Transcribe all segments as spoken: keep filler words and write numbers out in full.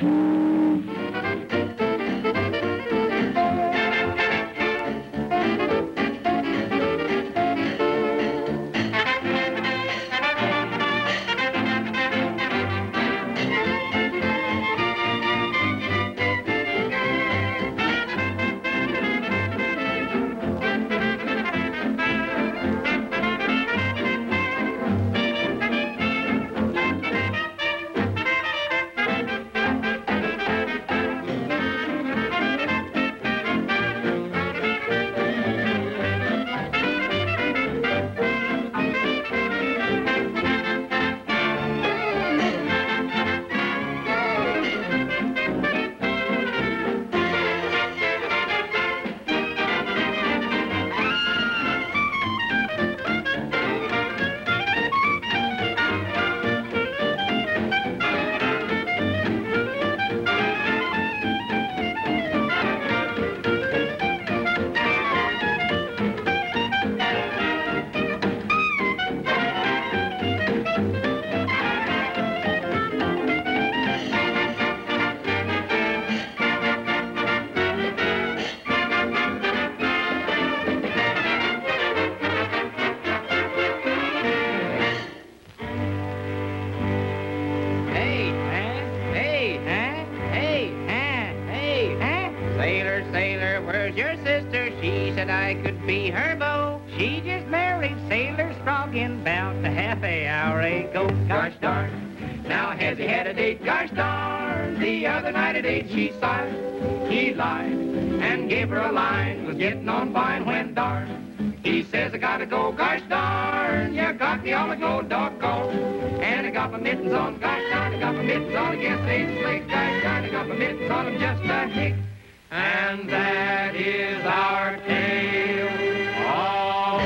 I could be her beau. She just married Sailor Scroggin' about a half a hour ago. Gosh darn, now has he had a date? Gosh darn, the other night at eight she sighed. He lied and gave her a line. Was getting on fine when darn, he says I gotta go. Gosh darn, you got me all aglow, doggone. And I got my mittens on. Gosh darn, I got my mittens on against eight slick. Gosh darn, I got my mittens on. I'm just a hick. And that is our tale of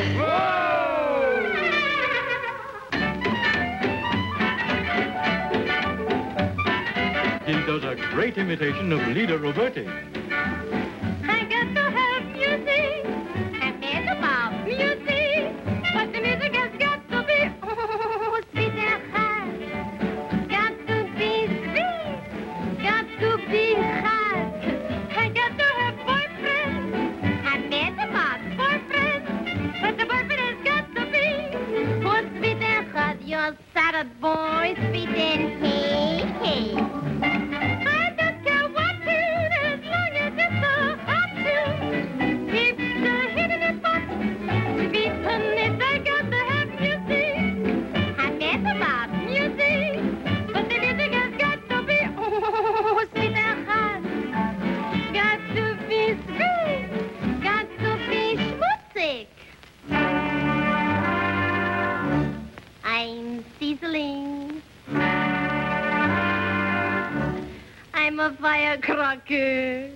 woe. He does a great imitation of Lida Roberti. I got to have music and it's about music, but the music has got to be oh sweet and hot. Got to be sweet, got to be hot. I got to have boyfriend. I met about boyfriend, but the boyfriend has got to be oh sweet and hot. You're sad boy, sweet and hey hey. I'm a firecracker.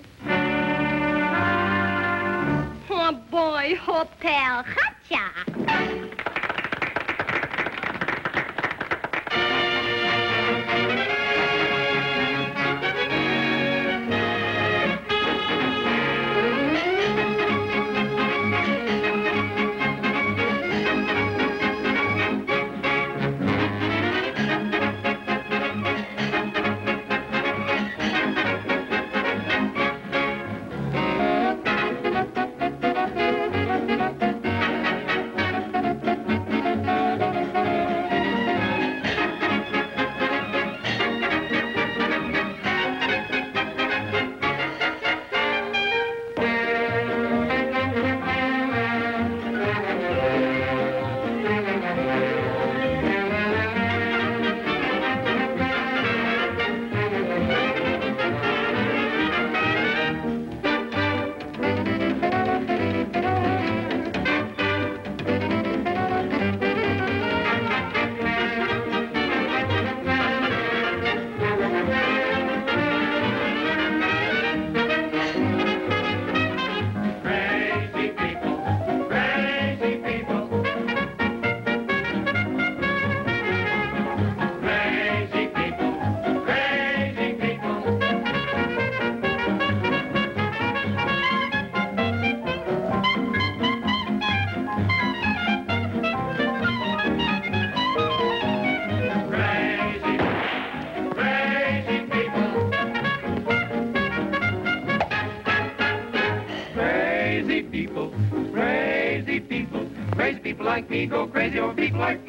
Oh boy, hotel, hacha. like me go crazy over people like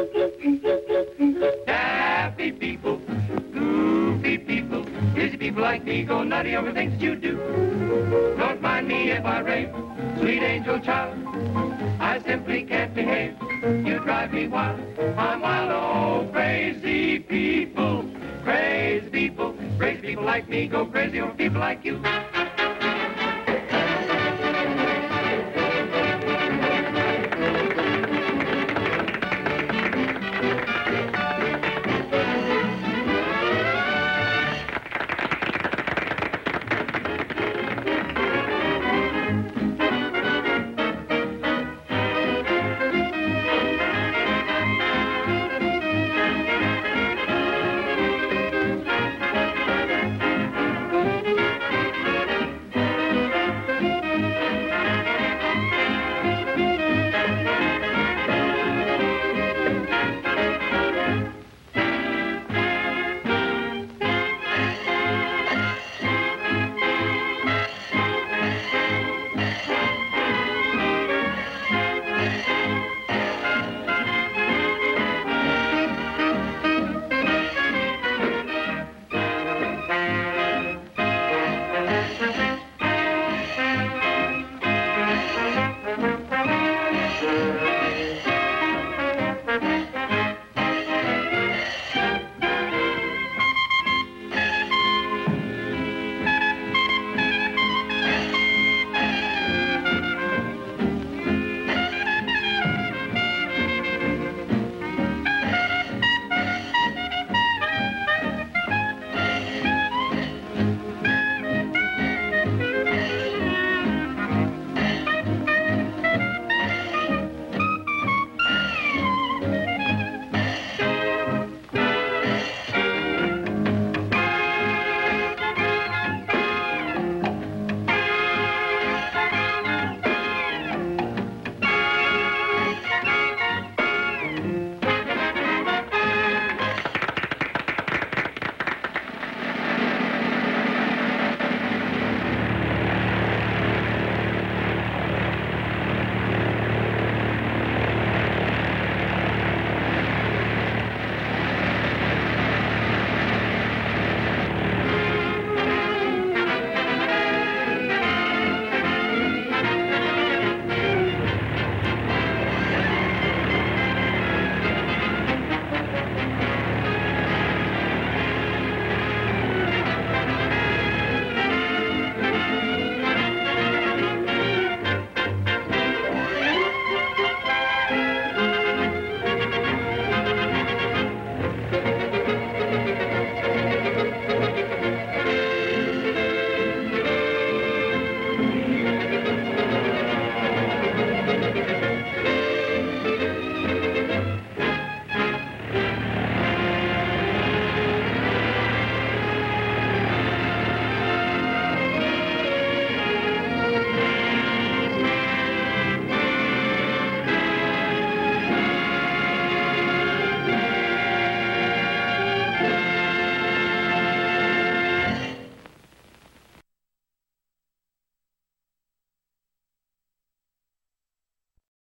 happy people, goofy people, busy people like me go nutty over things that you do. Don't mind me if I rave, sweet angel child, I simply can't behave. You drive me wild, I'm wild, oh, crazy people, crazy people, crazy people like me go crazy over people like you.